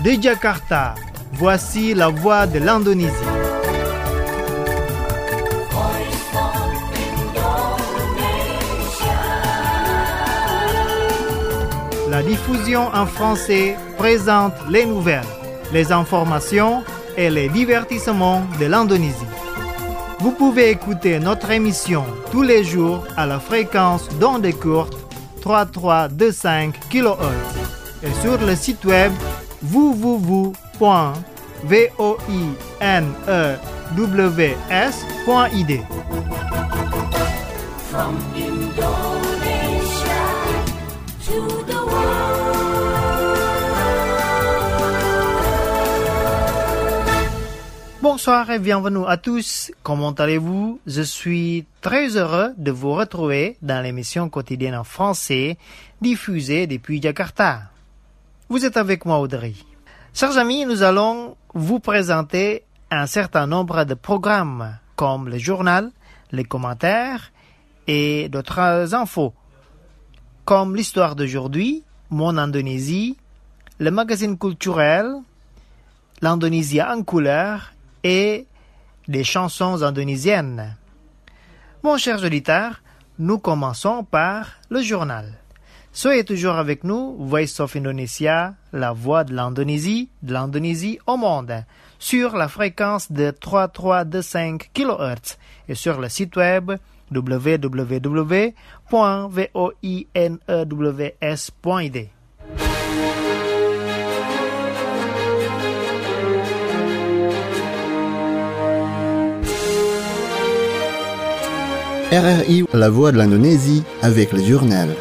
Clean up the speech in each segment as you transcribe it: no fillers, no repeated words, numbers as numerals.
De Jakarta, voici la voix de l'Indonésie. La diffusion en français présente les nouvelles, les informations et les divertissements de l'Indonésie. Vous pouvez écouter notre émission tous les jours à la fréquence d'ondes courtes 3325 kHz et sur le site web www.voinews.id. From Indonesia to the Bonsoir et bienvenue à tous. Comment allez-vous? Je suis très heureux de vous retrouver dans l'émission quotidienne en français diffusée depuis Jakarta. Vous êtes avec moi, Audrey. Chers amis, nous allons vous présenter un certain nombre de programmes comme le journal, les commentaires et d'autres infos, comme l'histoire d'aujourd'hui, Mon Indonésie, le magazine culturel, l'Indonésie en couleur et des chansons indonésiennes. Mon cher auditeur, nous commençons par le journal. Soyez toujours avec nous, Voice of Indonesia, la voix de l'Indonésie au monde, sur la fréquence de 3325 kHz et sur le site web www.voinews.id. RRI, la voix de l'Indonésie, avec le journal.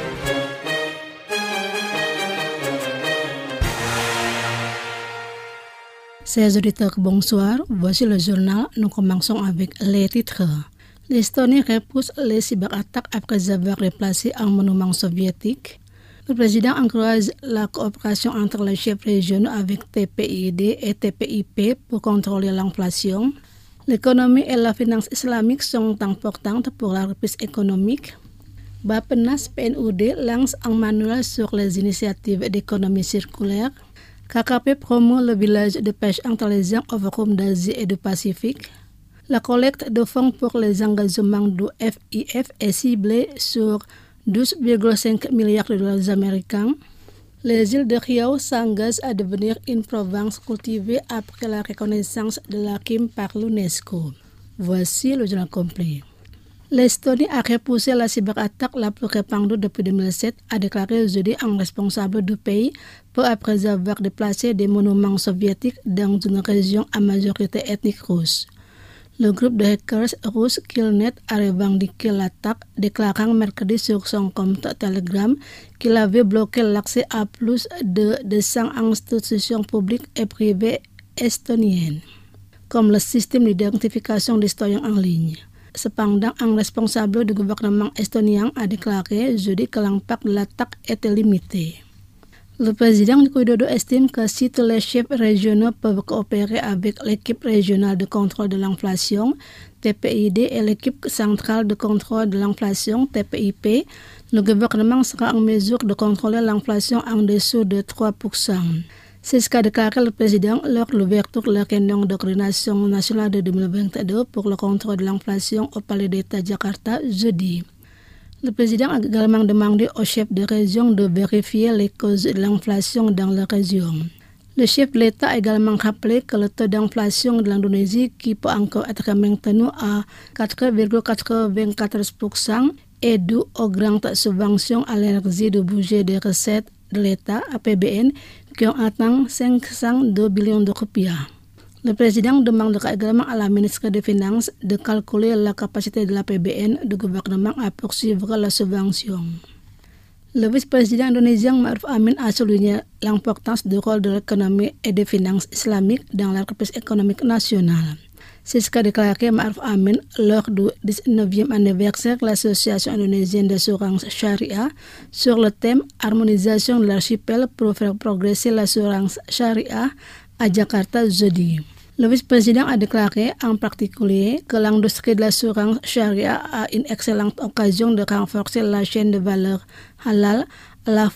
Chers auditeurs, bonsoir. Voici le journal. Nous commençons avec les titres. L'Estonie repousse les cyberattaques après avoir replacé un monument soviétique. Le président encourage la coopération entre les chefs régionaux avec TPID et TPIP pour contrôler l'inflation. L'économie et la finance islamique sont importantes pour la reprise économique. Bappenas PNUD lance un manuel sur les initiatives d'économie circulaire. KKP promeut le village de pêche intelligent au Forum d'Asie et du Pacifique. La collecte de fonds pour les engagements du FIF est ciblée sur 12,5 milliards de dollars américains. Les îles de Riau s'engagent à devenir une province cultivée après la reconnaissance de la Kim par l'UNESCO. Voici le journal complet. L'Estonie a repoussé la cyberattaque la plus répandue depuis 2007, a déclaré jeudi un responsable du pays, peu après avoir déplacé des monuments soviétiques dans une région à majorité ethnique russe. Le groupe de hackers russe Killnet a revendiqué l'attaque, déclarant mercredi sur son compte Telegram qu'il avait bloqué l'accès à plus de 200 institutions publiques et privées estoniennes, comme le système d'identification des citoyens en ligne. Cependant, un responsable du gouvernement estonien a déclaré jeudi que l'impact de l'attaque était limité. Le président Widodo estime que si tous les chefs régionaux peuvent coopérer avec l'équipe régionale de contrôle de l'inflation, TPID, et l'équipe centrale de contrôle de l'inflation, TPIP, le gouvernement sera en mesure de contrôler l'inflation en dessous de 3%. C'est ce qu'a déclaré le président lors de l'ouverture de la réunion de coordination nationale de 2022 pour le contrôle de l'inflation au Palais d'État Jakarta jeudi. Le président a également demandé aux chefs de région de vérifier les causes de l'inflation dans la région. Le chef de l'État a également rappelé que le taux d'inflation de l'Indonésie, qui peut encore être maintenu à 4,94%, est dû aux grandes subventions à l'énergie du budget des recettes de l'État, APBN, qui ont atteint 502 billions de rupiah. Le président demandera également à la ministre des Finances de calculer la capacité de la PBN du gouvernement à poursuivre la subvention. Le vice-président indonésien Ma'ruf Amin a souligné l'importance du rôle de l'économie et des finances islamiques dans la reprise économique nationale. C'est ce qu'a déclaré Ma'ruf Amin lors du 19e anniversaire de l'Association indonésienne d'assurance Sharia sur le thème « Harmonisation de l'archipel pour faire progresser l'assurance Sharia » à Jakarta jeudi. Le vice-président a déclaré en particulier que l'industrie de l'assurance Sharia a une excellente occasion de renforcer la chaîne de valeur halal à la fois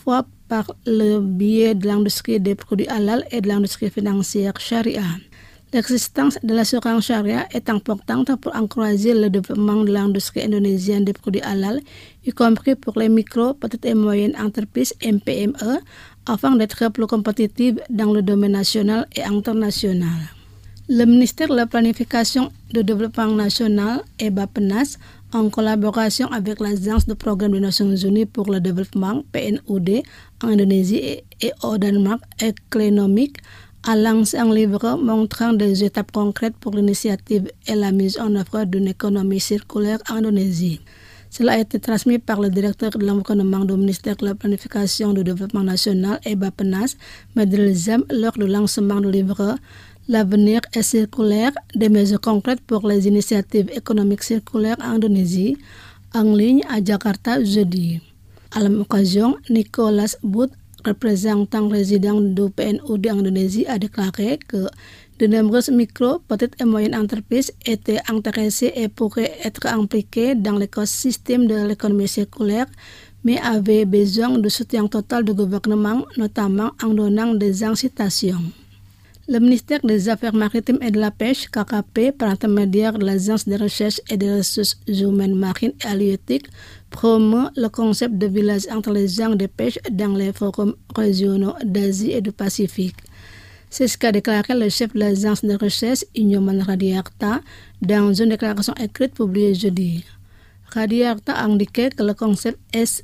par le biais de l'industrie des produits halal et de l'industrie financière charia. L'existence de l'assurance charia est importante pour encourager le développement de l'industrie indonésienne des produits halal, y compris pour les micro, petites et moyennes entreprises MPME, afin d'être plus compétitives dans le domaine national et international. Le ministère de la Planification de Développement National et Bappenas, en collaboration avec l'Agence de Programme des Nations Unies pour le Développement, PNUD, en Indonésie et au Danemark économique, a lancé un livre montrant des étapes concrètes pour l'initiative et la mise en œuvre d'une économie circulaire en Indonésie. Cela a été transmis par le directeur de l'environnement du ministère de la Planification du Développement National et Bappenas, Medril Zam, lors du lancement du livre L'avenir est circulaire, des mesures concrètes pour les initiatives économiques circulaires en Indonésie, en ligne à Jakarta jeudi. À la même occasion, Nicolas Booth, représentant résident du PNUD en Indonésie, a déclaré que de nombreuses micro, petites et moyennes entreprises étaient intéressées et pourraient être impliquées dans l'écosystème de l'économie circulaire, mais avaient besoin de soutien total du gouvernement, notamment en donnant des incitations. Le ministère des Affaires maritimes et de la Pêche, KKP, par intermédiaire de l'Agence de recherche et des ressources humaines marines et halieutiques, promeut le concept de village intelligent de pêche dans les forums régionaux d'Asie et du Pacifique. C'est ce qu'a déclaré le chef de l'agence de recherche, Inyoman Radiarta, dans une déclaration écrite publiée jeudi. Radiarta a indiqué que le concept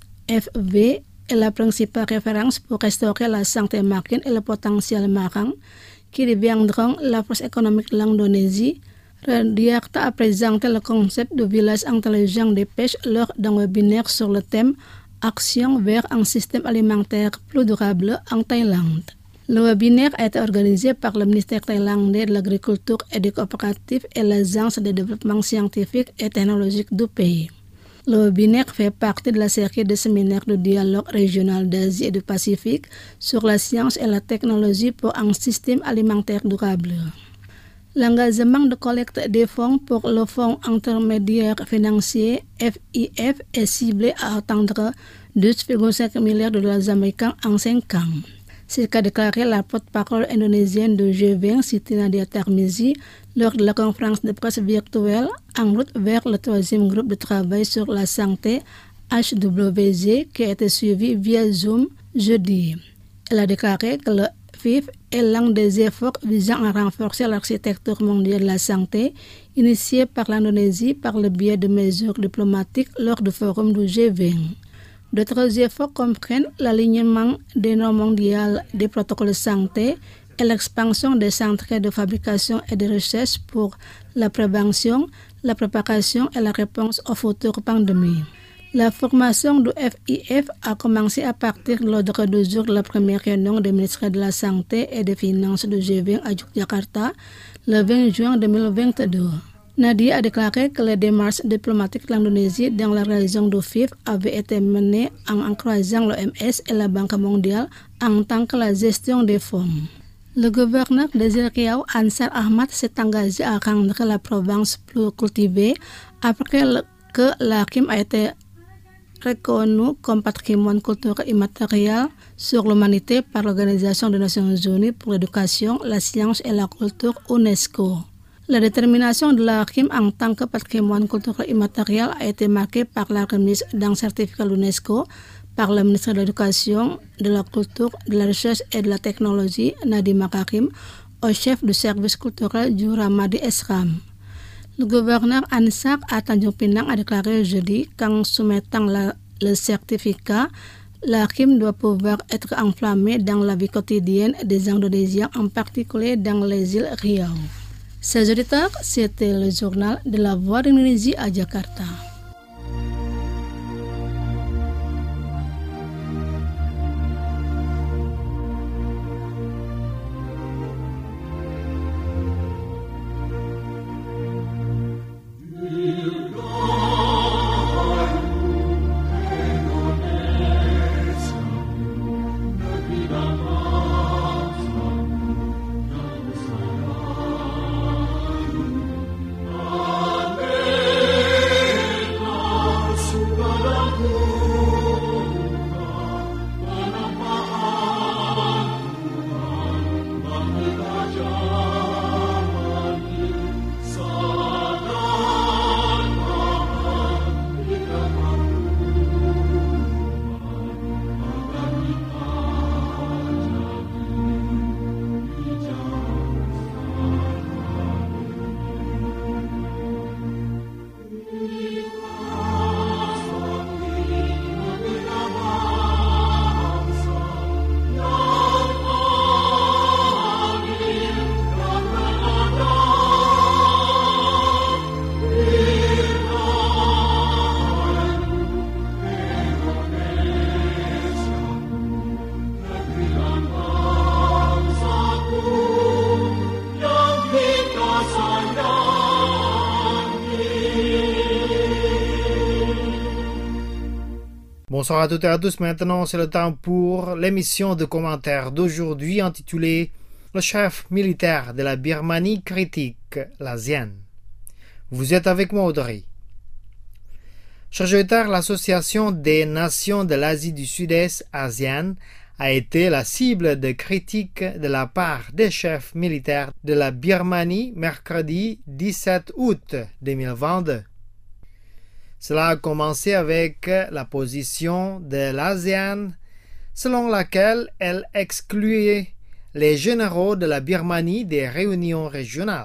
SFV est la principale référence pour restaurer la santé marine et le potentiel marin, qui deviendront la force économique de l'Indonésie. Radiarta a présenté le concept de village intelligent de pêche lors d'un webinaire sur le thème « Action vers un système alimentaire plus durable en Thaïlande ». Le webinaire a été organisé par le ministère thaïlandais de l'Agriculture et des Coopératives et l'Agence de développement scientifique et technologique du pays. Le webinaire fait partie de la série de séminaires de dialogue régional d'Asie et du Pacifique sur la science et la technologie pour un système alimentaire durable. L'engagement de collecte des fonds pour le Fonds intermédiaire financier FIF est ciblé à atteindre 12,5 milliards de dollars américains en 5 ans. C'est ce qu'a déclaré la porte-parole indonésienne de G20, Siti Nadia Tarmizi, lors de la conférence de presse virtuelle en route vers le 3e groupe de travail sur la santé HWG qui a été suivi via Zoom jeudi. Elle a déclaré que le FIF est l'un des efforts visant à renforcer l'architecture mondiale de la santé initiée par l'Indonésie par le biais de mesures diplomatiques lors du forum du G20. D'autres efforts comprennent l'alignement des normes mondiales des protocoles de santé et l'expansion des centres de fabrication et de recherche pour la prévention, la préparation et la réponse aux futures pandémies. La formation du FIF a commencé à partir de l'ordre du jour de la première réunion des ministres de la Santé et des Finances du G20 à Jakarta le 20 juin 2022. Nadia a déclaré que les démarches diplomatiques de l'Indonésie dans la réalisation du FIF avaient été menées en encourageant l'OMS et la Banque mondiale en tant que la gestion des fonds. Le gouverneur des îles Riau, Ansar Ahmad, s'est engagé à rendre la province plus cultivée après que la Kim a été reconnue comme patrimoine culturel immatériel sur l'humanité par l'Organisation des Nations Unies pour l'éducation, la science et la culture UNESCO. La détermination de la Kim en tant que patrimoine culturel immatériel a été marquée par la remise d'un certificat de l'UNESCO par le ministre de l'Éducation, de la Culture, de la Recherche et de la Technologie, Nadiem Makarim, au chef du service culturel du Ramadi Esram. Le gouverneur Ansar à Tanjung Pinang a déclaré jeudi qu'en soumettant le certificat, la Kim doit pouvoir être enflammée dans la vie quotidienne des Indonésiens, en particulier dans les îles Riau. Chers auditeurs, c'était le journal de la Voix d'Indonésie à Jakarta. Bonsoir à toutes et à tous. Maintenant, c'est le temps pour l'émission de commentaires d'aujourd'hui intitulée « Le chef militaire de la Birmanie critique l'ASEAN ». Vous êtes avec moi, Audrey. Chers auditeurs, l'Association des Nations de l'Asie du Sud-Est, ASEAN, a été la cible de critiques de la part des chefs militaires de la Birmanie mercredi 17 août 2022. Cela a commencé avec la position de l'ASEAN selon laquelle elle excluait les généraux de la Birmanie des réunions régionales.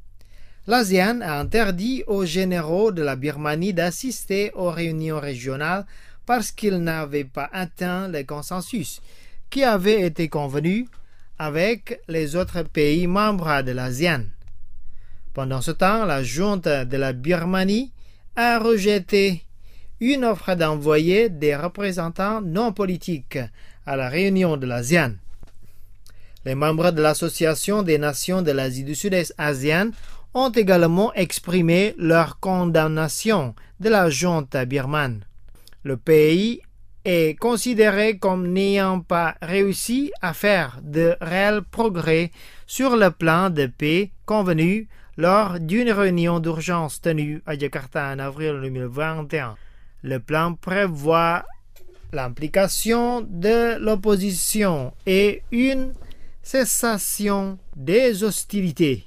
L'ASEAN a interdit aux généraux de la Birmanie d'assister aux réunions régionales parce qu'ils n'avaient pas atteint le consensus qui avait été convenu avec les autres pays membres de l'ASEAN. Pendant ce temps, la junte de la Birmanie a rejeté une offre d'envoyer des représentants non politiques à la réunion de l'ASEAN. Les membres de l'Association des Nations de l'Asie du Sud-Est ASEAN ont également exprimé leur condamnation de la junte birmane. Le pays est considéré comme n'ayant pas réussi à faire de réels progrès sur le plan de paix convenu lors d'une réunion d'urgence tenue à Jakarta en avril 2021. Le plan prévoit l'implication de l'opposition et une cessation des hostilités.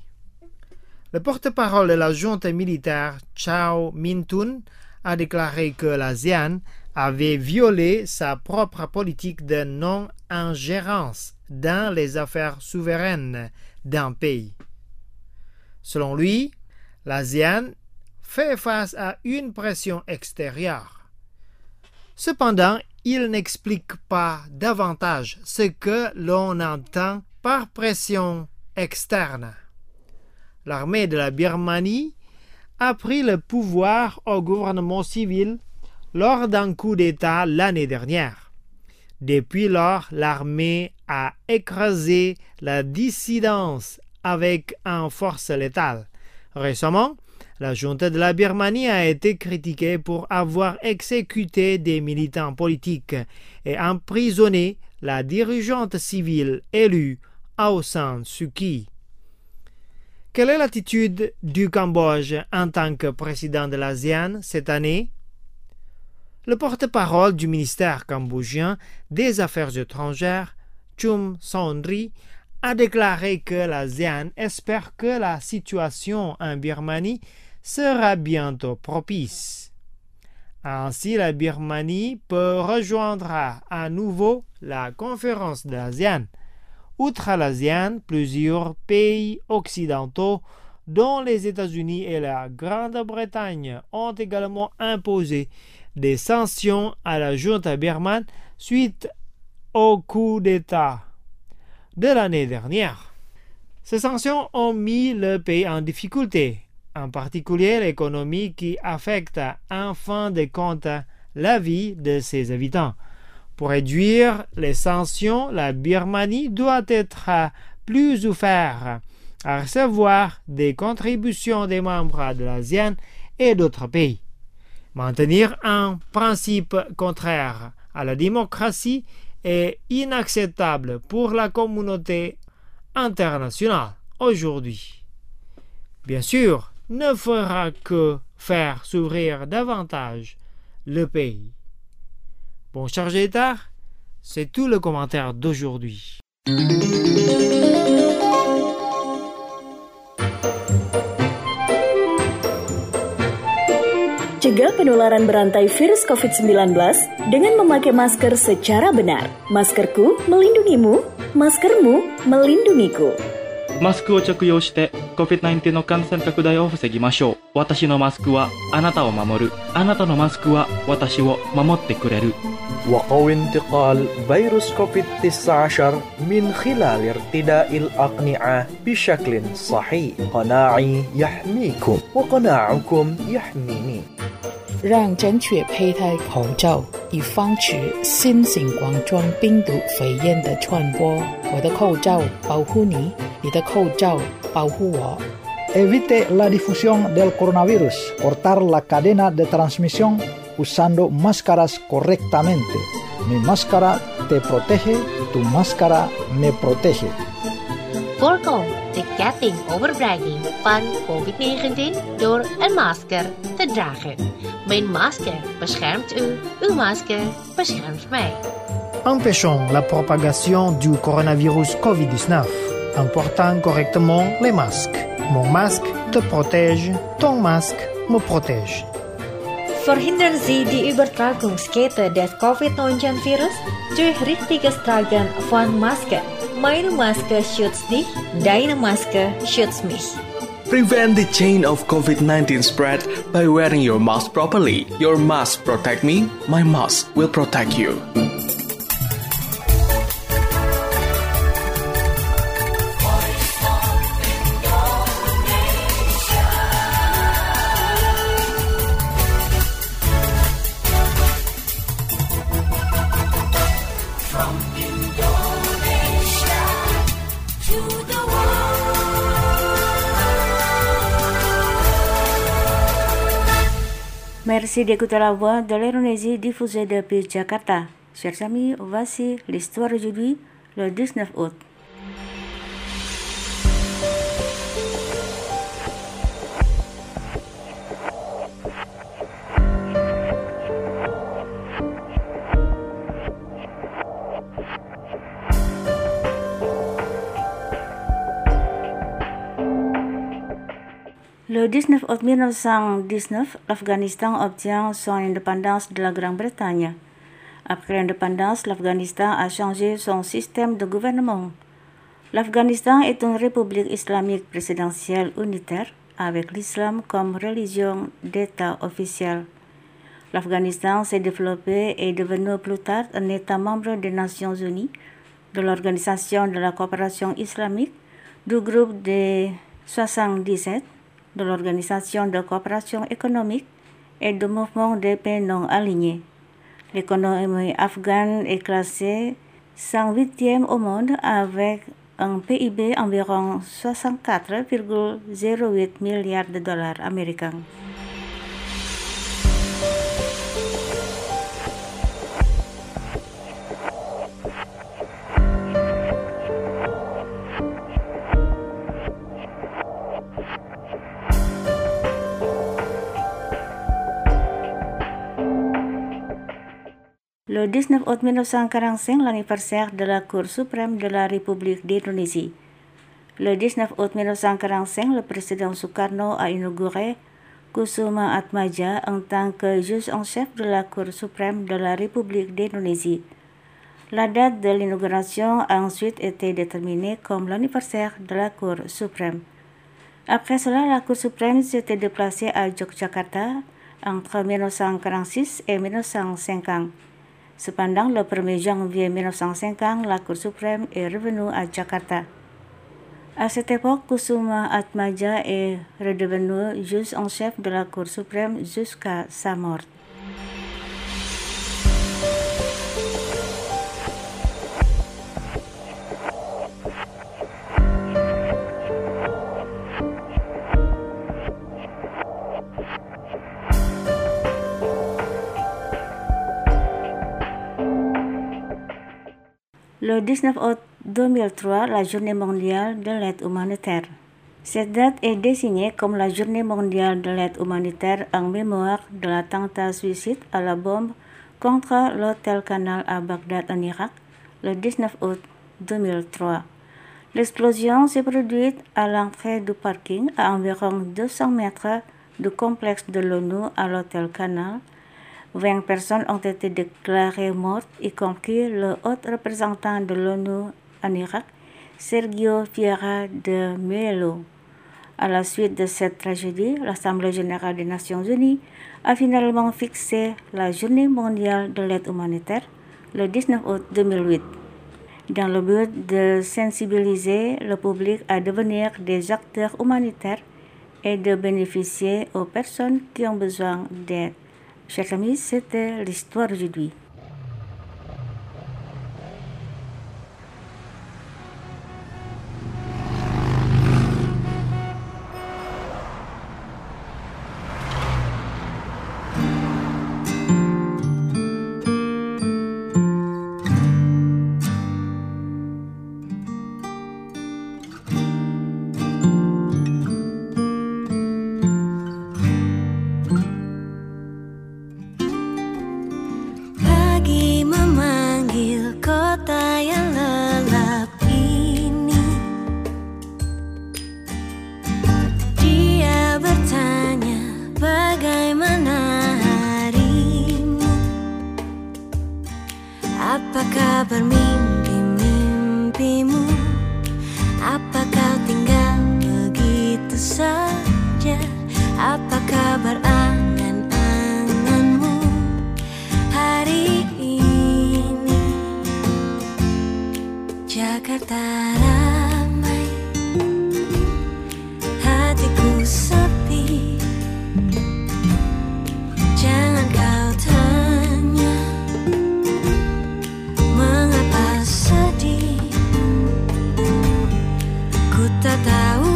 Le porte-parole de la junte militaire, Chau Min-tun, a déclaré que l'ASEAN avait violé sa propre politique de non-ingérence dans les affaires souveraines d'un pays. Selon lui, l'ASEAN fait face à une pression extérieure. Cependant, il n'explique pas davantage ce que l'on entend par pression externe. L'armée de la Birmanie a pris le pouvoir au gouvernement civil lors d'un coup d'État l'année dernière. Depuis lors, l'armée a écrasé la dissidence avec une force létale. Récemment, la junte de la Birmanie a été critiquée pour avoir exécuté des militants politiques et emprisonné la dirigeante civile élue Aung San Suu Kyi. Quelle est l'attitude du Cambodge en tant que président de l'ASEAN cette année? Le porte-parole du ministère cambodgien des Affaires étrangères, Chum Sonri, a déclaré que l'ASEAN espère que la situation en Birmanie sera bientôt propice. Ainsi, la Birmanie peut rejoindre à nouveau la conférence de l'ASEAN. Outre l'ASEAN, plusieurs pays occidentaux, dont les États-Unis et la Grande-Bretagne, ont également imposé des sanctions à la junte birmane suite au coup d'État de l'année dernière. Ces sanctions ont mis le pays en difficulté, en particulier l'économie qui affecte en fin de compte la vie de ses habitants. Pour réduire les sanctions, la Birmanie doit être plus ouverte à recevoir des contributions des membres de l'ASEAN et d'autres pays. Maintenir un principe contraire à la démocratie est inacceptable pour la communauté internationale aujourd'hui. Bien sûr, ne fera que faire s'ouvrir davantage le pays. Bon, chers auditeurs, c'est tout le commentaire d'aujourd'hui. Cegah penularan berantai virus COVID-19 dengan memakai masker secara benar. Maskerku melindungimu, maskermu melindungiku. マスクを着用して COVID-19 の感染拡大を防ぎましょう。私のマスクはあなたを守る。あなたのマスクは私を守ってくれる。 وقوي انتقال فيروس كوفيد-19 من خلال ارتداء الأقنعة بشكل صحيح. قناعي يحميكم وقناعكم يحميني. 让正确佩戴口罩，以防止新型冠状病毒肺炎的传播。我的口罩保护你，你的口罩保护我。 Evite la difusión del coronavirus, cortar la cadena de transmisión usando máscaras correctamente. Mi máscara te protege, tu máscara me protege. Voorkom de ketting overbregging van COVID-19 door een masker te dragen. Mijn masker beschermt u, uw masker beschermt mij. Empêchons la propagation du coronavirus COVID-19 en portant correctement les masques. Mon masque te protège, ton masque me protège. Verhindern Sie die Übertragungskette des Covid-19-Virus durch richtiges Tragen von Maske. Meine Maske schützt dich, deine Maske schützt mich. Prevent the chain of COVID-19 spread by wearing your mask properly. Your mask protect me, my mask will protect you. Merci d'écouter la voix de l'Indonésie diffusée depuis Jakarta. Chers amis, voici l'histoire d'aujourd'hui, le 19 août. Le 19 août 1919, l'Afghanistan obtient son indépendance de la Grande-Bretagne. Après l'indépendance, l'Afghanistan a changé son système de gouvernement. L'Afghanistan est une république islamique présidentielle unitaire avec l'islam comme religion d'État officielle. L'Afghanistan s'est développé et est devenu plus tard un État membre des Nations Unies, de l'Organisation de la coopération islamique, du groupe des 77, de l'Organisation de coopération économique et du mouvement des pays non alignés. L'économie afghane est classée 108e au monde avec un PIB environ 64,08 milliards de dollars américains. Le 19 août 1945, l'anniversaire de la Cour suprême de la République d'Indonésie. Le 19 août 1945, le président Sukarno a inauguré Kusuma Atmaja en tant que juge en chef de la Cour suprême de la République d'Indonésie. La date de l'inauguration a ensuite été déterminée comme l'anniversaire de la Cour suprême. Après cela, la Cour suprême s'était déplacée à Yogyakarta entre 1946 et 1950. Cependant, le 1er janvier 1950, la Cour suprême est revenue à Jakarta. À cette époque, Kusuma Atmaja est redevenu juge en chef de la Cour suprême jusqu'à sa mort. Le 19 août 2003, la Journée mondiale de l'aide humanitaire. Cette date est désignée comme la Journée mondiale de l'aide humanitaire en mémoire de l'attentat suicide à la bombe contre l'hôtel Canal à Bagdad en Irak le 19 août 2003. L'explosion s'est produite à l'entrée du parking à environ 200 mètres du complexe de l'ONU à l'hôtel Canal. 20 personnes ont été déclarées mortes, y compris le haut représentant de l'ONU en Irak, Sergio Vieira de Mello. À la suite de cette tragédie, l'Assemblée générale des Nations unies a finalement fixé la Journée mondiale de l'aide humanitaire le 19 août 2008, dans le but de sensibiliser le public à devenir des acteurs humanitaires et de bénéficier aux personnes qui ont besoin d'aide. Chers amis, c'était l'histoire d'aujourd'hui. Apa kabar angan-anganmu hari ini? Jakarta ramai, hatiku sepi. Jangan kau tanya mengapa sedih. Ku tak tahu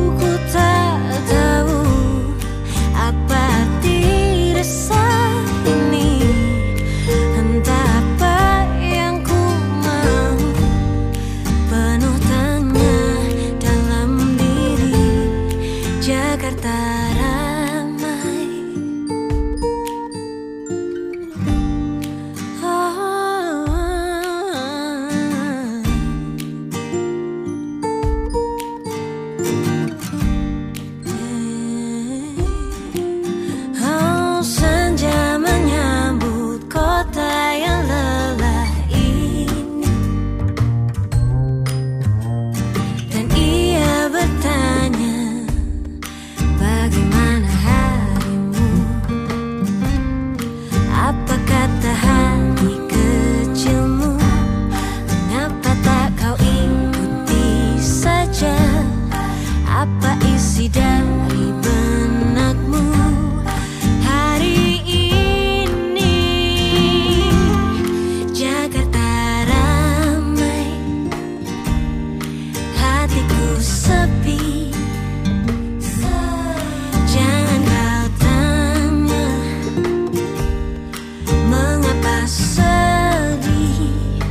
apa arti resah ini. Entah apa yang ku mau, penuh tanya dalam diri. Jakarta ramai. Senja menyambut kota yang lelah ini, dan ia bertanya, bagaimana harimu? Apa kata hati kecilmu? Mengapa tak kau ikuti saja? Apa isi dari benakmu hari ini? Jakarta ramai, hatiku sepi. Jangan kau tanya mengapa sedih.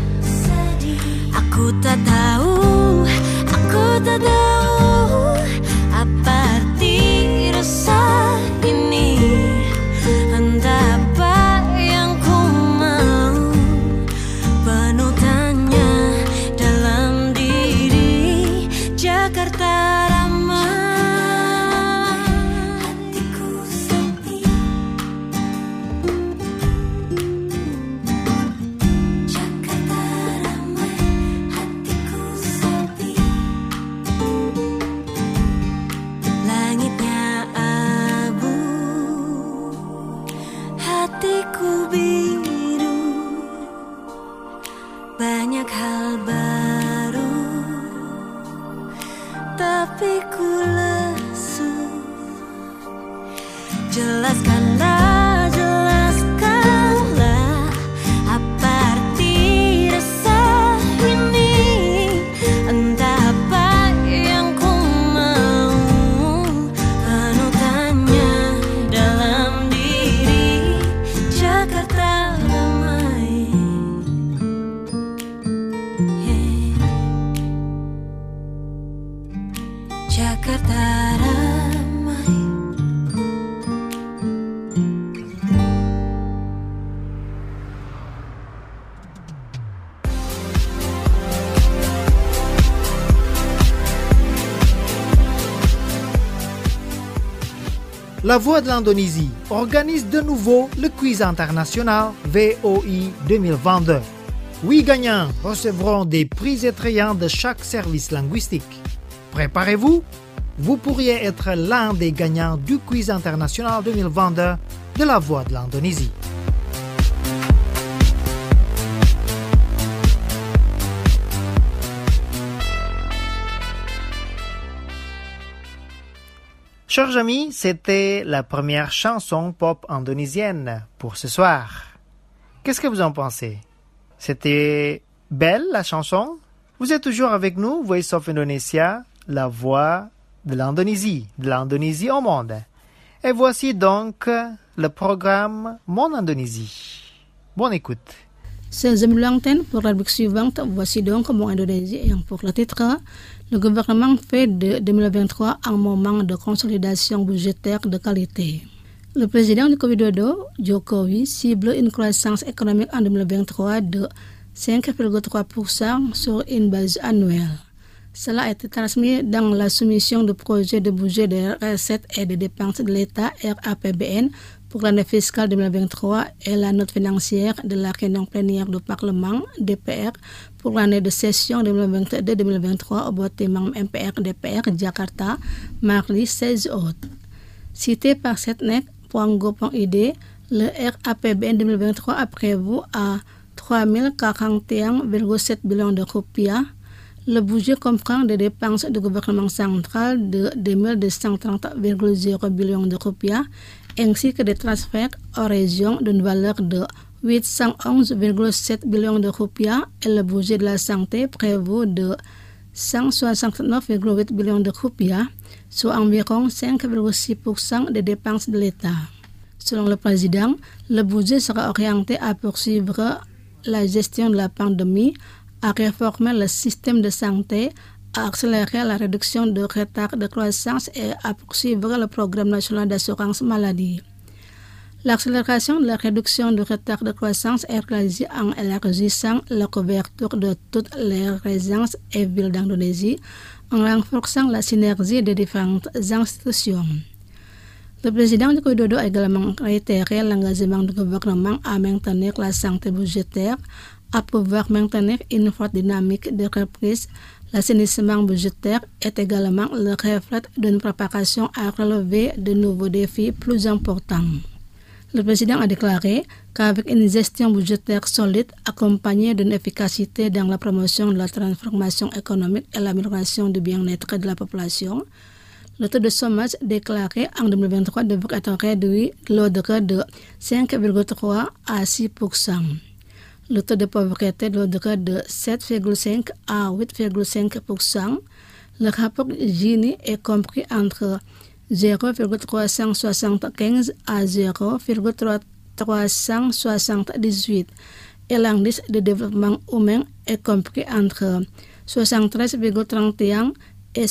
Aku tak tahu apa arti resah ini. Entah apa yang ku mau, penuh tanya dalam diri. Jakarta ramai, hatiku sepi. Jakarta ramai, hatiku sepi. Langitnya abu, hatiku biru. Banyak hal baru, tapi ku lesu. Jelaskanlah, apa arti resah ini. Entah apa yang ku mau, penuh tanya dalam diri. Jakarta ramai. Jakarta ramai. La Voix de l'Indonésie organise de nouveau le quiz international VOI 2022. 8 gagnants recevront des prix attrayants de chaque service linguistique. Préparez-vous, vous pourriez être l'un des gagnants du quiz international 2022 de La Voix de l'Indonésie. Chers amis, c'était la première chanson pop indonésienne pour ce soir. Qu'est-ce que vous en pensez? C'était belle la chanson? Vous êtes toujours avec nous, Voice of Indonesia, la voix de l'Indonésie au monde. Et voici donc le programme Mon Indonésie. Bonne écoute. Chers amis l'antenne, pour la rubrique suivante, voici donc Mon Indonésie et pour le titre, le gouvernement fait de 2023 un moment de consolidation budgétaire de qualité. Le président du Widodo, Jokowi, cible une croissance économique en 2023 de 5,3% sur une base annuelle. Cela a été transmis dans la soumission du projet de budget des recettes et des dépenses de l'État RAPBN pour l'année fiscale 2023 et la note financière de la réunion plénière du Parlement DPR pour l'année de session 2022-2023 au bâtiment MPR DPR Jakarta, mardi 16 août. Cité par setnec.go.id, le RAPBN 2023 a prévu à 3.041,7 billions de rupiah. Le budget comprend des dépenses du gouvernement central de 2.230,0 billions de rupiah, ainsi que des transferts aux régions d'une valeur de 811,7 billions de rupiah et le budget de la santé prévu de 169,8 billions de rupiah, soit environ 5,6% des dépenses de l'État. Selon le président, le budget sera orienté à poursuivre la gestion de la pandémie, à réformer le système de santé, à accélérer la réduction de retard de croissance et à poursuivre le programme national d'assurance maladie. L'accélération de la réduction du retard de croissance est réalisée en élargissant la couverture de toutes les régions et villes d'Indonésie, en renforçant la synergie des différentes institutions. Le président Joko Widodo a également réitéré l'engagement du gouvernement à maintenir la santé budgétaire, à pouvoir maintenir une forte dynamique de reprise. L'assainissement budgétaire est également le reflet d'une préparation à relever de nouveaux défis plus importants. Le président a déclaré qu'avec une gestion budgétaire solide accompagnée d'une efficacité dans la promotion de la transformation économique et l'amélioration du bien-être de la population, le taux de chômage déclaré en 2023 devrait être réduit de l'ordre de 5,3 à 6%. Le taux de pauvreté de l'ordre de 7,5 à 8,5%. Le rapport Gini est compris entre 0,375 à 0,378 et l'indice de développement humain est compris entre 73,31 et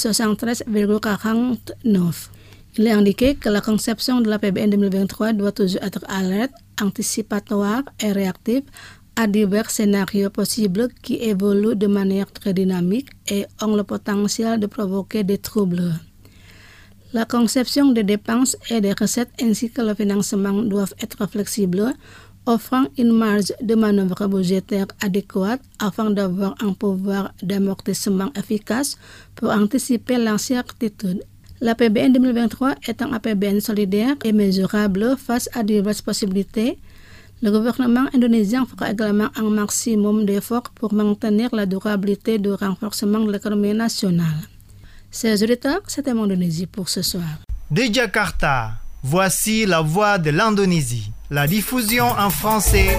73,49. Il est indiqué que la conception de la PBN 2023 doit toujours être alerte, anticipatoire et réactive à divers scénarios possibles qui évoluent de manière très dynamique et ont le potentiel de provoquer des troubles. La conception des dépenses et des recettes ainsi que le financement doivent être flexibles, offrant une marge de manœuvre budgétaire adéquate afin d'avoir un pouvoir d'amortissement efficace pour anticiper l'incertitude. La PBN 2023 est un APBN solidaire et mesurable face à diverses possibilités. Le gouvernement indonésien fera également un maximum d'efforts pour maintenir la durabilité du renforcement de l'économie nationale. Chers auditeurs, c'était mon Indonésie pour ce soir. De Jakarta, voici la voix de l'Indonésie. La diffusion en français.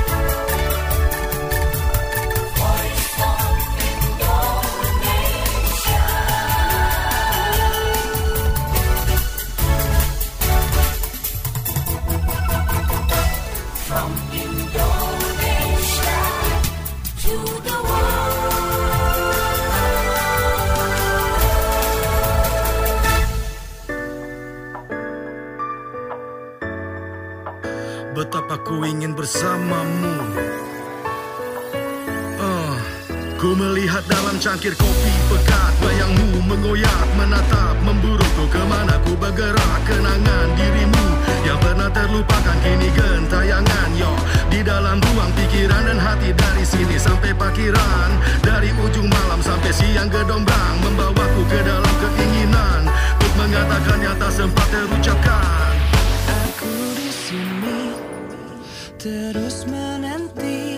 Betapa ku ingin bersamamu. Ku melihat dalam cangkir kopi pekat, bayangmu mengoyak, menatap, memburuku kemana ku bergerak. Kenangan dirimu yang pernah terlupakan kini gentayangan. Yo, di dalam ruang pikiran dan hati, dari sini sampai parkiran, dari ujung malam sampai siang gedombrang, membawaku ke dalam keinginan untuk mengatakan yang tak sempat terucapkan. Aku di sini terus menanti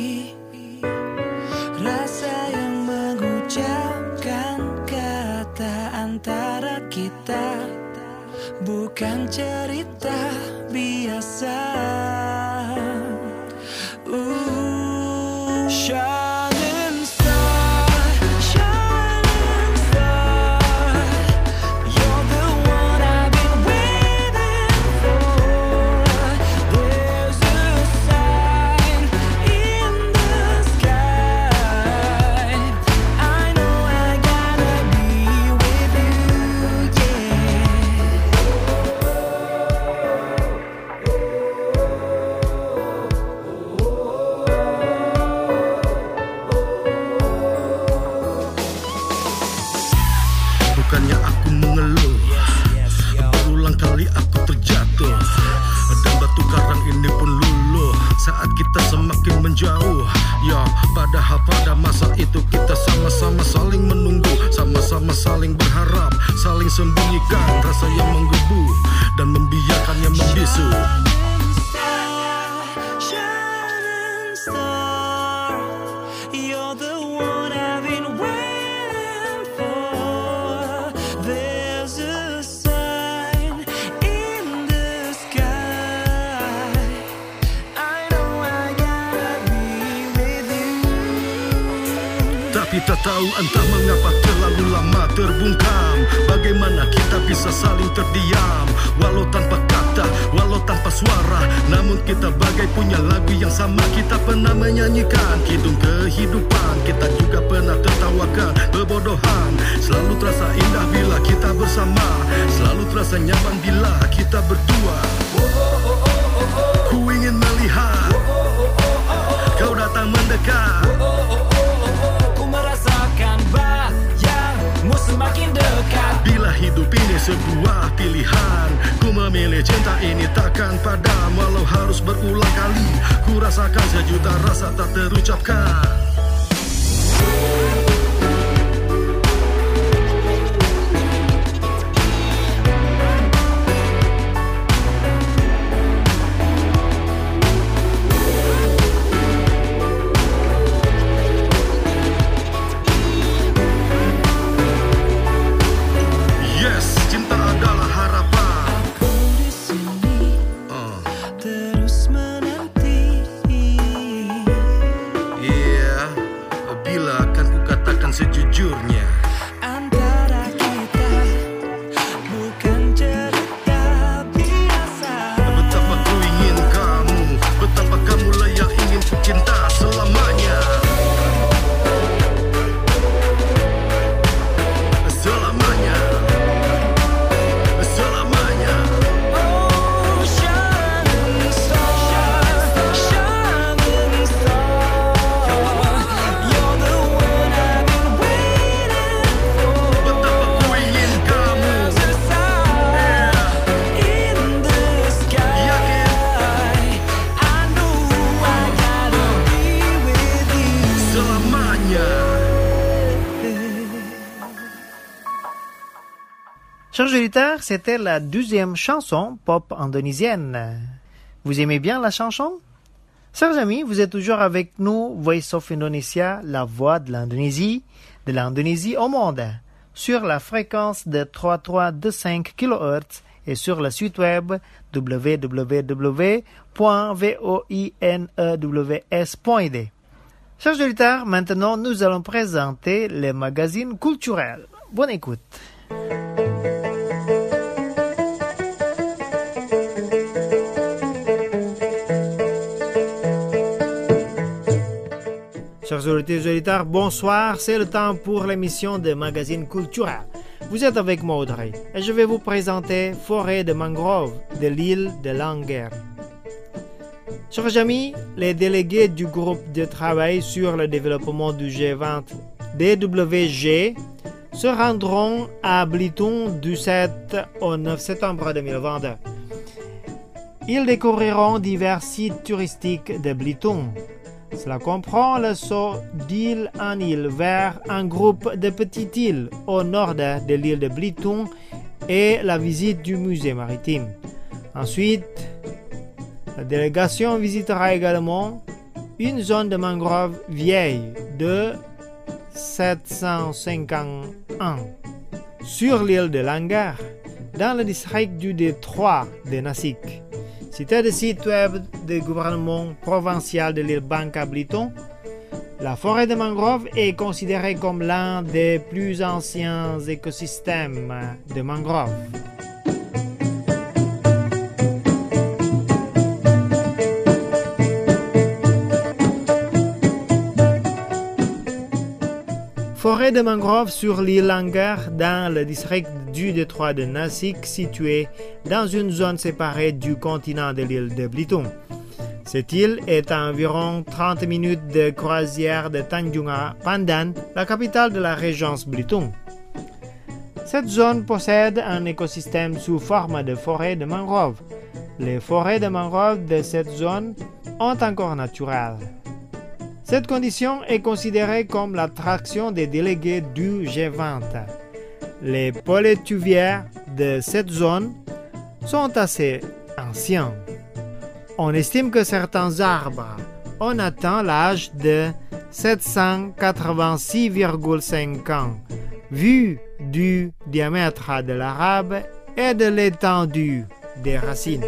rasa yang mengucapkan kata antara kita, bukan cerita biasa. Shining star, shining star, you're the one I've been waiting for. There's a sign in the sky. I know I gotta be with you, Bukannya aku mengeluh, berulang kali aku terjatuh, dan batu karang ini pun luluh saat kita semakin menjauh. Ya, padahal pada masa itu kita sama-sama saling menunggu, sama-sama saling berharap, saling saling sembunyikan rasa yang menggebu dan membiarkannya membisu. Shining star, you're the one I've been waiting for. There's a sign in the sky. I know I gotta be with you. Tapi tak tahu entah mengapa terlalu lama terbungkam. Bagaimana kita bisa saling terdiam, walau tanpa kata, walau tanpa suara. Namun kita bagai punya lagu yang sama. Kita pernah menyanyikan kidung kehidupan. Kita juga pernah tertawakan kebodohan. Selalu terasa indah bila kita bersama. Selalu terasa nyaman bila kita berdua. Ku ingin melihat kau datang mendekat. Ku merasakan bayangmu semakin dekat. Bila hidup ini sebuah pilihan, ku memilih cinta ini takkan padam. Walau harus berulang kali, ku rasakan sejuta rasa tak terucapkan. Terus menanti. Bila akan ku katakan sejujurnya, Antara kita bukan cerita biasa. betapa ku ingin kamu, betapa kamu layak ingin ku cinta selamanya. Selamanya. Selamanya. Oh, shining star, shining star, you're the one I've been waiting for. Betapa ku ingin kamu. There's a sign in the sky. I know I gotta be with you. Selamanya. Chers auditeurs, c'était la 12e chanson pop indonésienne. Vous aimez bien la chanson? Chers amis, vous êtes toujours avec nous, Voice of Indonesia, la voix de l'Indonésie au monde, sur la fréquence de 3325 kHz et sur le site web www.voinews.id. Chers auditeurs, maintenant nous allons présenter les magazines culturels. Bonne écoute. Chers auditeurs, bonsoir, c'est le temps pour l'émission de Magazine Culturel. Vous êtes avec moi Audrey et je vais vous présenter Forêt de mangrove de l'île de Languer. Chers amis, les délégués du groupe de travail sur le développement du G20 DWG se rendront à Belitung du 7 au 9 septembre 2022. Ils découvriront divers sites touristiques de Belitung. Cela comprend le saut d'île en île vers un groupe de petites îles au nord de l'île de Belitung et la visite du musée maritime. Ensuite, la délégation visitera également une zone de mangrove vieille de 751 sur l'île de Languer, dans le district du détroit de Nasik. Cité de site web du gouvernement provincial de l'île Bangka Belitung, la forêt de mangrove est considérée comme l'un des plus anciens écosystèmes de mangrove. Forêt de mangrove sur l'île Languer dans le district du détroit de Nasik, situé dans une zone séparée du continent de l'île de Belitung. Cette île est à environ 30 minutes de croisière de Tanjung Pandan, la capitale de la région Belitung. Cette zone possède un écosystème sous forme de forêt de mangrove. Les forêts de mangrove de cette zone ont un corps naturel. Cette condition est considérée comme l'attraction des délégués du G20. Les palétuvières de cette zone sont assez anciens. On estime que certains arbres ont atteint l'âge de 786,5 ans, vu du diamètre de l'arbre et de l'étendue des racines.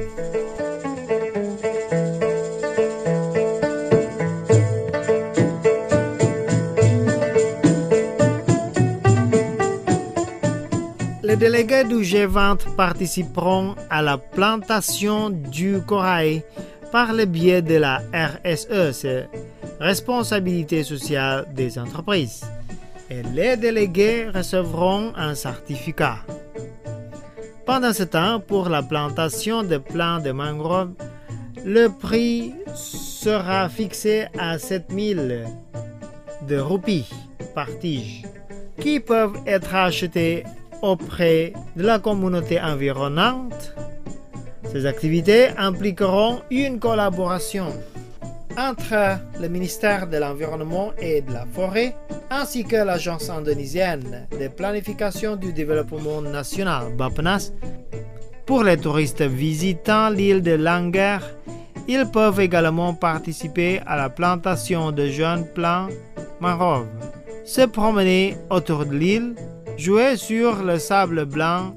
Les délégués du G20 participeront à la plantation du corail par le biais de la RSE, c'est Responsabilité sociale des entreprises. Et les délégués recevront un certificat. Pendant ce temps, pour la plantation de plants de mangrove, le prix sera fixé à 7000 de roupies par tige, qui peuvent être achetées auprès de la communauté environnante. Ces activités impliqueront une collaboration entre le ministère de l'Environnement et de la Forêt, ainsi que l'Agence indonésienne de planification du développement national, BAPNAS. Pour les touristes visitant l'île de Langar, ils peuvent également participer à la plantation de jeunes plants mangroves, se promener autour de l'île, jouer sur le sable blanc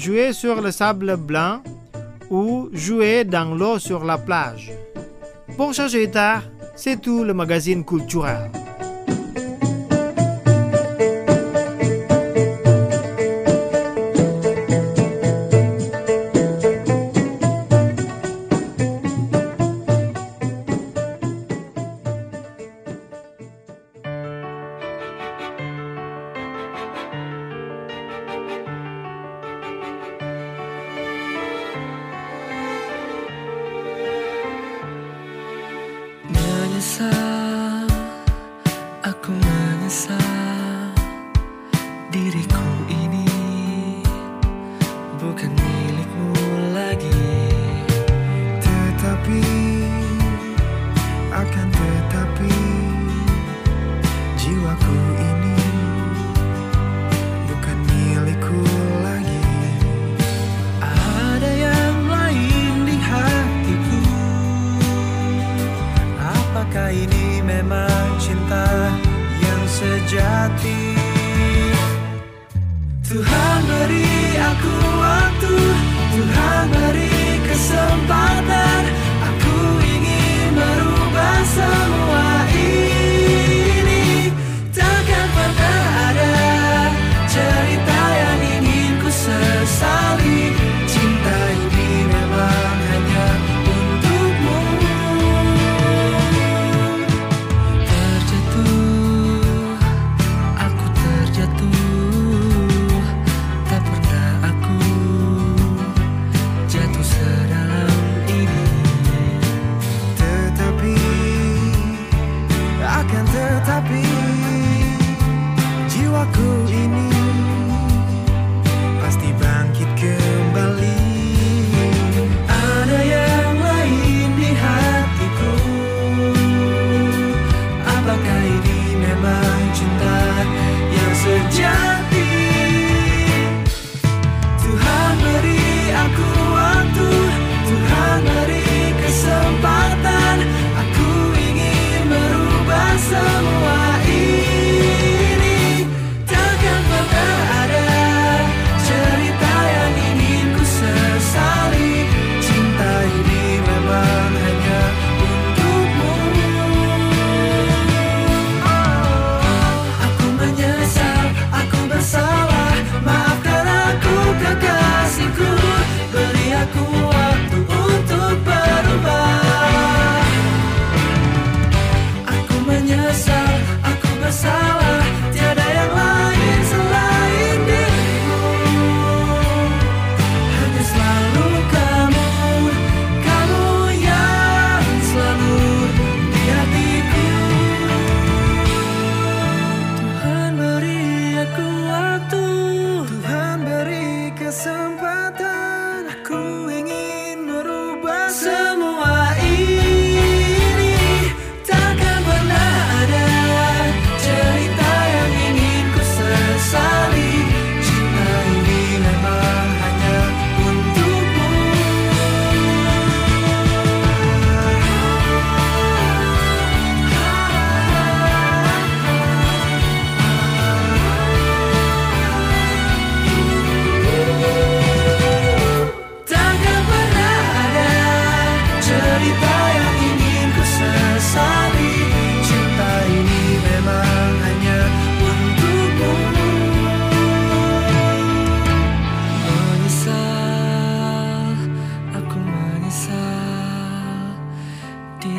ou jouer dans l'eau sur la plage. Pour changer tard, c'est tout le magazine culturel. Menyesal, aku menyesal, diriku ini bukan milikmu lagi. Tetapi, akan tetapi, jiwaku ini bukan milikku lagi. Ada yang lain di hatiku. Apakah ini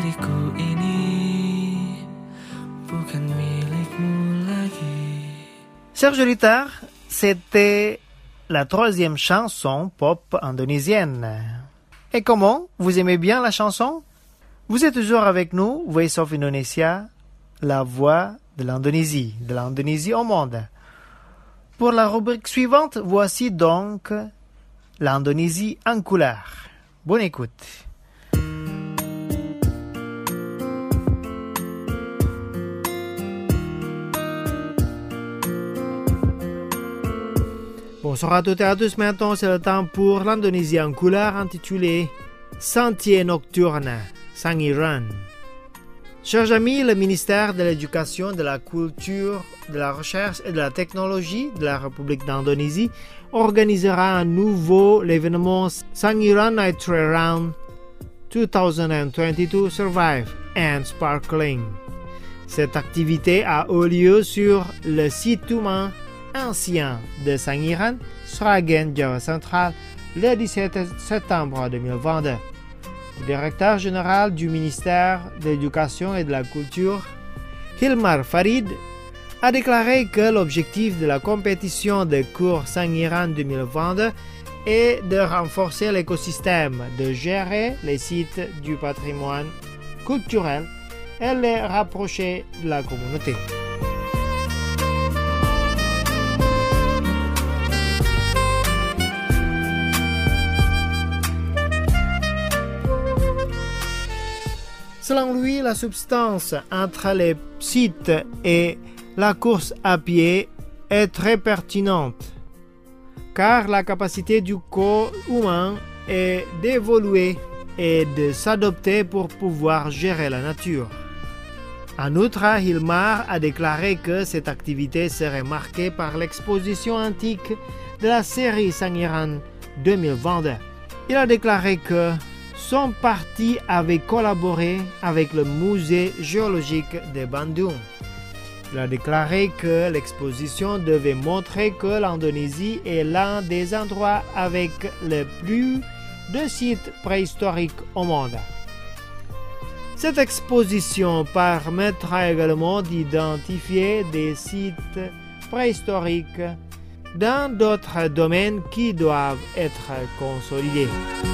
diriku ini bukan milikmu lagi. Serge Littard, c'était la troisième chanson pop indonésienne. Et comment? Vous aimez bien la chanson? Vous êtes toujours avec nous, Voice of Indonesia, la voix de l'Indonésie au monde. Pour la rubrique suivante, voici donc l'Indonésie en couleur. Bonne écoute. Bonsoir à toutes et à tous. Maintenant, c'est le temps pour l'Indonésie en couleur intitulée Sentier nocturne, Sangiran. Chers amis, le ministère de l'Éducation, de la Culture, de la Recherche et de la Technologie de la République d'Indonésie organisera à nouveau l'événement Sangiran Night Trail Round 2022 Survive and Sparkling. Cette activité a eu lieu sur le site humain ancien de Sangiran, Sragen, Java Central, le 17 septembre 2022. Le directeur général du ministère de l'Éducation et de la Culture, Hilmar Farid, a déclaré que l'objectif de la compétition de cours Sangiran 2022 est de renforcer l'écosystème, de gérer les sites du patrimoine culturel et les rapprocher de la communauté. Selon lui, la substance entre les sites et la course à pied est très pertinente, car la capacité du corps humain est d'évoluer et de s'adapter pour pouvoir gérer la nature. En outre, Hilmar a déclaré que cette activité serait marquée par l'exposition antique de la série Sangiran 2022. Il a déclaré que son parti avait collaboré avec le musée géologique de Bandung. Il a déclaré que l'exposition devait montrer que l'Indonésie est l'un des endroits avec le plus de sites préhistoriques au monde. Cette exposition permettra également d'identifier des sites préhistoriques dans d'autres domaines qui doivent être consolidés.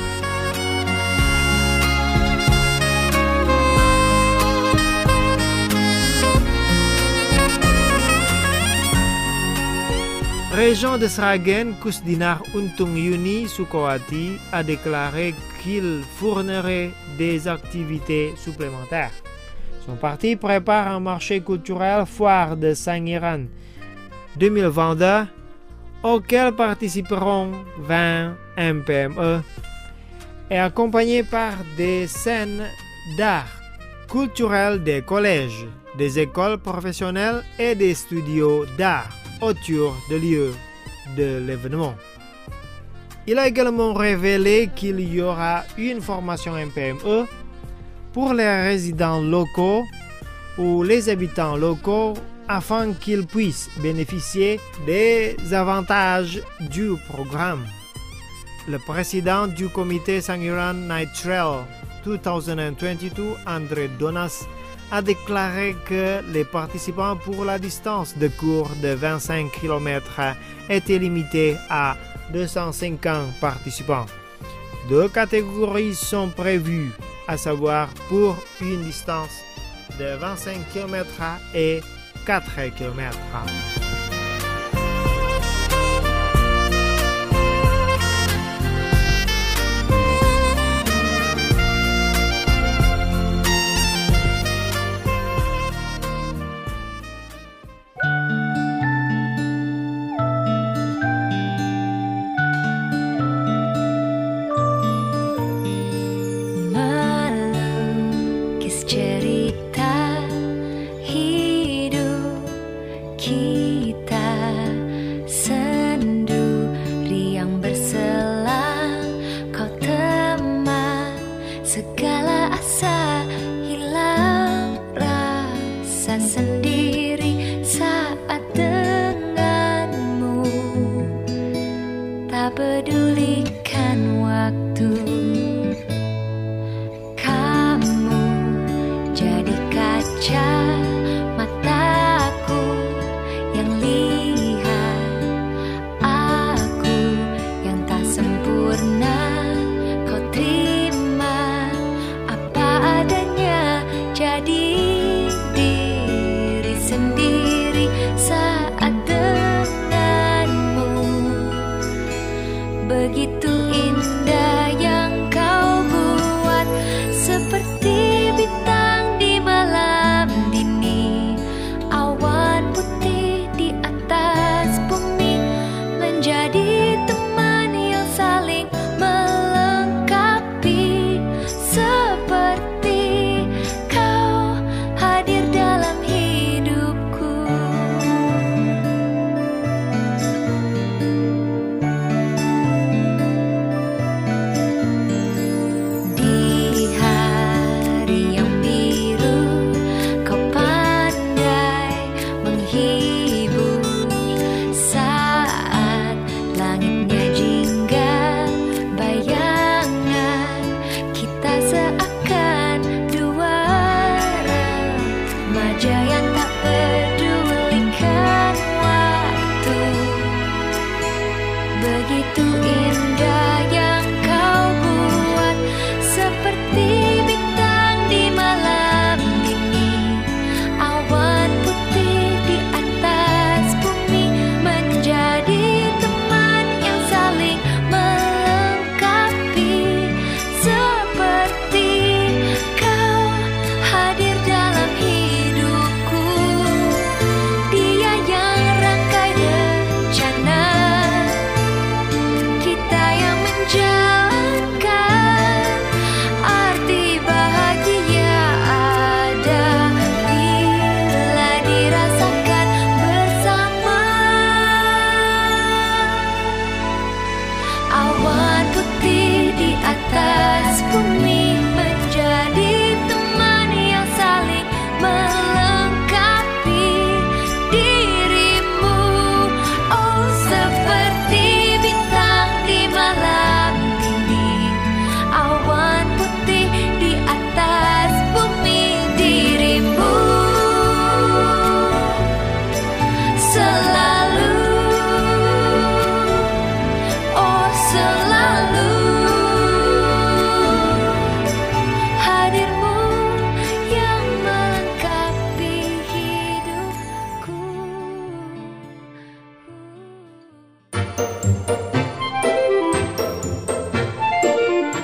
Région de Sragen, Kusdinar Untung Yuni Sukowati a déclaré qu'il fournirait des activités supplémentaires. Son parti prépare un marché culturel foire de Sangiran 2022 auquel participeront 20 MPME et accompagné par des scènes d'art culturel des collèges, des écoles professionnelles et des studios d'art autour de lieu de l'événement. Il a également révélé qu'il y aura une formation MPME pour les résidents locaux ou les habitants locaux afin qu'ils puissent bénéficier des avantages du programme. Le président du comité Sangiran Night Trail 2022, André Donas, a déclaré que les participants pour la distance de cours de 25 km étaient limités à 250 participants. 2 catégories sont prévues, à savoir pour une distance de 25 km et 4 km. Melukis cerita hidup kita.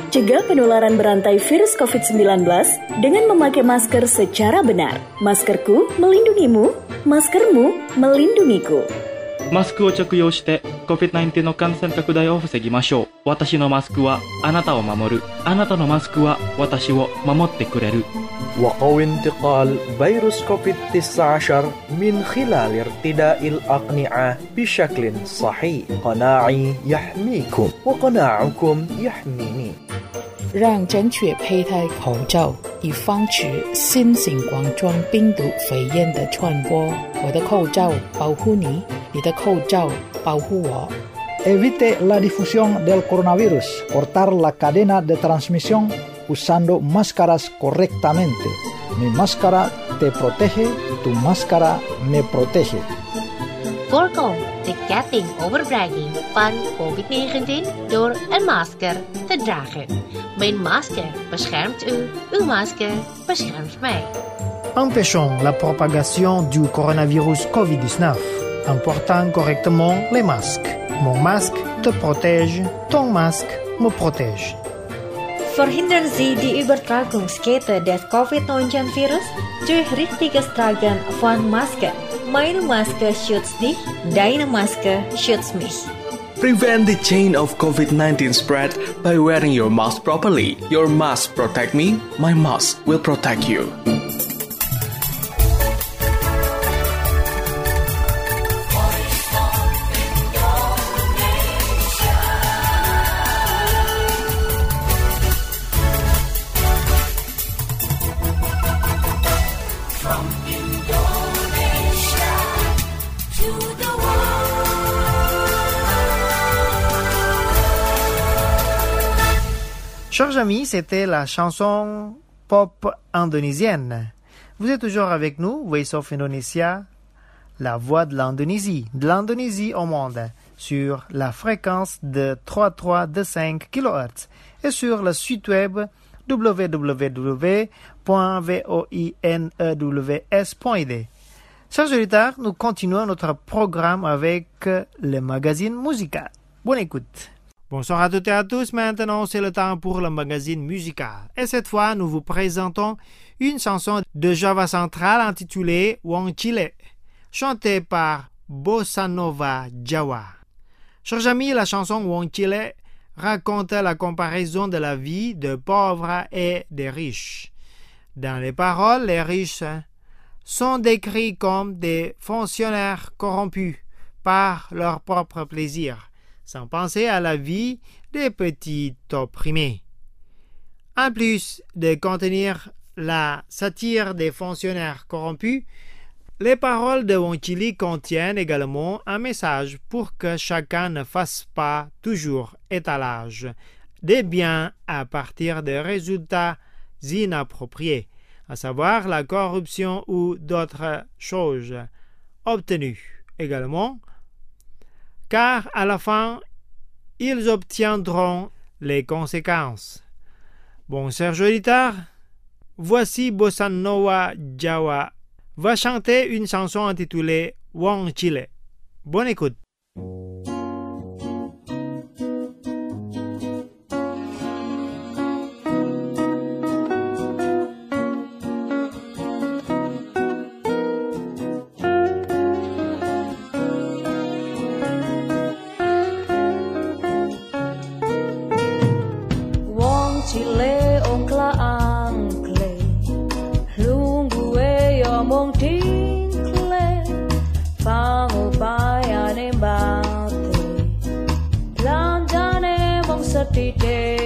Cegah penularan berantai virus COVID-19 dengan memakai masker secara benar. Maskerku melindungimu, maskermu melindungiku. マスクを着用して COVID-19 の感染拡大を防ぎましょう。私のマスクはあなたを守る。あなたのマスクは私を守ってくれる。 وقوي انتقال فيروس كوفيد-19 من خلال ارتداء الأقنعة بشكل صحيح. قناعي يحميكم وقناعكم يحميني. 让正确佩戴口罩，以防止新型冠状病毒肺炎的传播。我的口罩保护你，你的口罩保护我。 Evite la difusión del coronavirus. Cortar la cadena de transmisión usando máscaras correctamente. Mi máscara te protege, tu máscara me protege. Voorkom de ketting overbregging van COVID-19 door een masker te dragen. Mijn masker beschermt u, uw masker beschermt mij. Empêchons la propagation du coronavirus COVID-19 en portant correctement les masques. Mon masque te protège, ton masque me protège. Verhindern Sie die Übertragungskette des Covid-19-Virus durch richtiges Tragen von Masken. Meine Maske schützt dich, deine Maske schützt mich. Prevent the chain of COVID-19 spread by wearing your mask properly. Your mask protect me, my mask will protect you. Chers amis, c'était la chanson pop indonésienne. Vous êtes toujours avec nous, Voice of Indonesia, la voix de l'Indonésie au monde, sur la fréquence de 3325 kHz et sur le site web www.voinews.id. Chers auditeurs, nous continuons notre programme avec le magazine musical. Bonne écoute. Bonsoir à toutes et à tous, maintenant c'est le temps pour le magazine musical. Et cette fois, nous vous présentons une chanson de Java Central intitulée Wong Chile, chantée par Bossa Nova Jawa. Chers amis, la chanson Wong Chile raconte la comparaison de la vie des pauvres et des riches. Dans les paroles, les riches sont décrits comme des fonctionnaires corrompus par leur propre plaisir, sans penser à la vie des petits opprimés. En plus de contenir la satire des fonctionnaires corrompus, les paroles de Wong Chile contiennent également un message pour que chacun ne fasse pas toujours étalage des biens à partir de résultats inappropriés, à savoir la corruption ou d'autres choses obtenues également, car à la fin, ils obtiendront les conséquences. Bon, chers auditeurs, voici Bossa Nova Jawa va chanter une chanson intitulée Wong Chile. Bonne écoute. Chile ongkla angkle lungue yo mong tinkle fango bayane bate planjane mong setite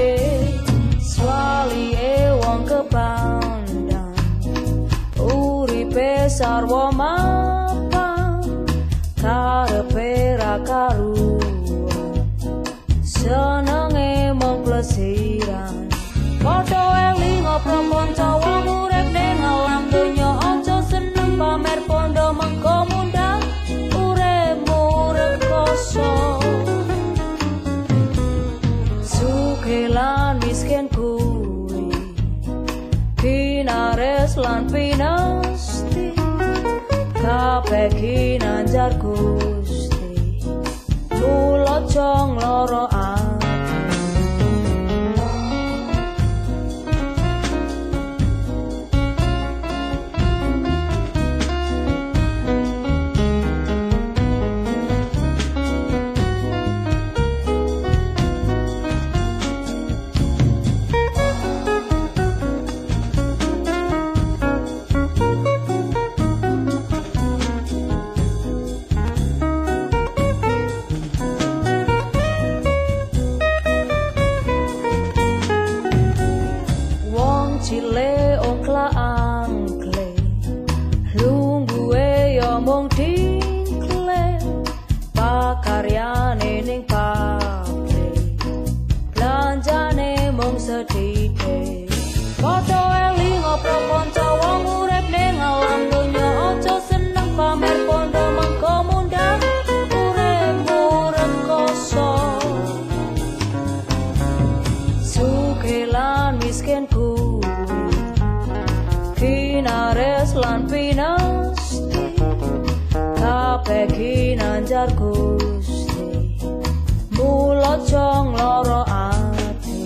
swali e wong kepandan uripe sarwa mapa karepe ra karuan senenge mong plesiran Kodo eling opromon cawang urep ning alam donya aja seneng pamer pondo mengko mundhak uripmu rekoso suke lan miskin kuwi pinares lan pinasti kabeh kinanjar Gusti kula jong loro sithik padha elinga prapanca wong urip ning alam donya aja seneng pamer pondo mengko mundhak uripmu rekoso sugih lan miskin kuwi kinares lan pinasti kabeh kinanjar Gusti mula jong loro ati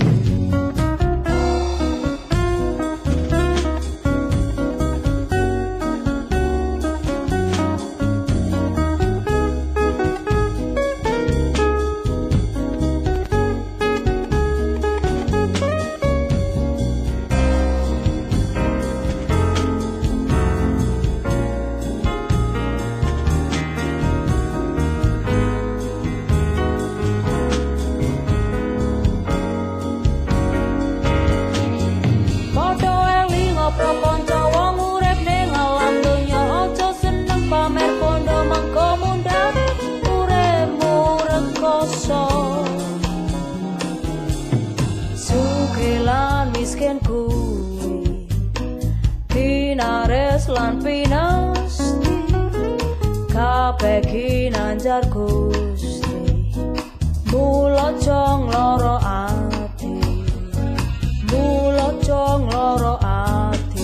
miskin kuwi kinares lan pinasti kabeh kinanjar Gusti mula jong loro ati mula jong loro ati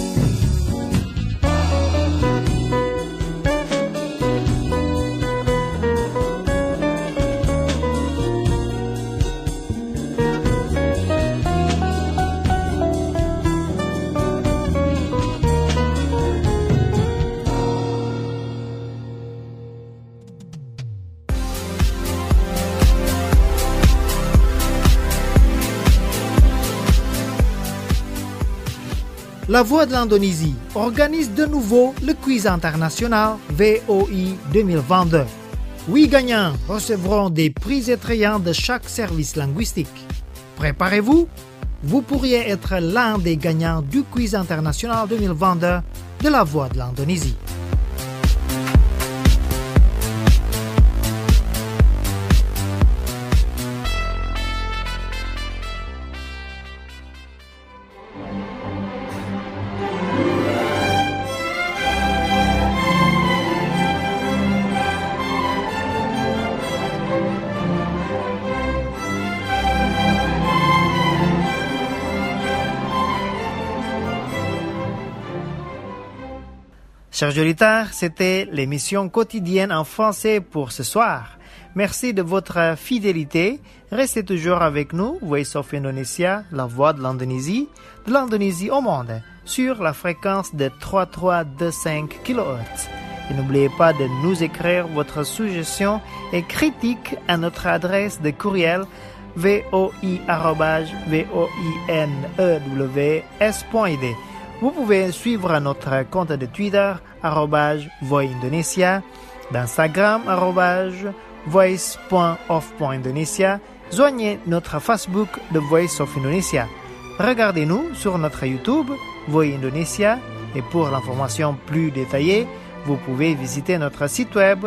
La Voix de l'Indonésie organise de nouveau le quiz international VOI 2022. 8 gagnants recevront des prix attrayants de chaque service linguistique. Préparez-vous, vous pourriez être l'un des gagnants du quiz international 2022 de La Voix de l'Indonésie. Chers auditeurs, c'était l'émission quotidienne en français pour ce soir. Merci de votre fidélité. Restez toujours avec nous, Voice of Indonesia, la voix de l'Indonésie au monde, sur la fréquence de 3325 kHz. Et n'oubliez pas de nous écrire votre suggestion et critique à notre adresse de courriel voi@voinews.id. Vous pouvez suivre notre compte de Twitter @voindonesia, d'Instagram @voice.of.indonesia. Joignez notre Facebook de Voice of Indonesia. Regardez-nous sur notre YouTube Voi Indonesia et pour l'information plus détaillée, vous pouvez visiter notre site web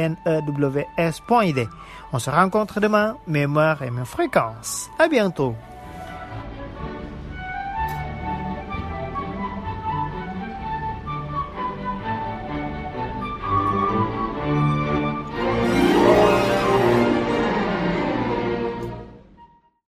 www.voinews.id. On se rencontre demain, même heure et même fréquence. À bientôt.